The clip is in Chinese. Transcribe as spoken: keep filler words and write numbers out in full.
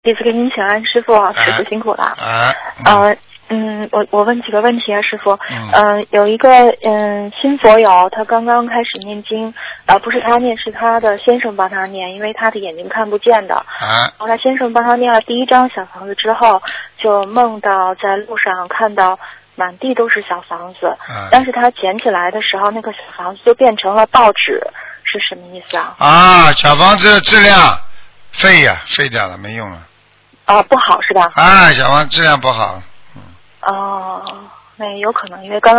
弟子给您请安，师傅，师傅辛苦了。 啊。 呃，嗯，我我问几个问题啊，师傅。 嗯。 呃，有一个嗯新佛友，他刚刚开始念经，呃，不是他念，是他的先生帮他念，因为他的眼睛看不见的。 啊。 后来先生帮他念了第一张小房子之后，就梦到在路上看到满地都是小房子， 啊、 但是他捡起来的时候，那个小房子就变成了报纸，是什么意思啊？ 啊，小房子质量废呀、啊，废掉了，没用了。 啊，不好是吧？ 啊，小房子质量不好。 嗯。哦，那有可能，因为刚刚。